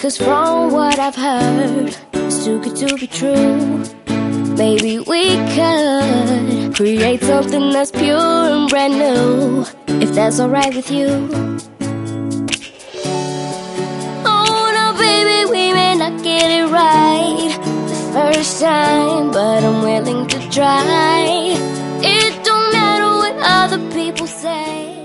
'cause from what I've heard, it's too good to be true. Maybe we could create something that's pure and brand new, if that's alright with you. Oh no, baby, we may not get it right the first time, but I'm willing to try. It don't matter what other people say.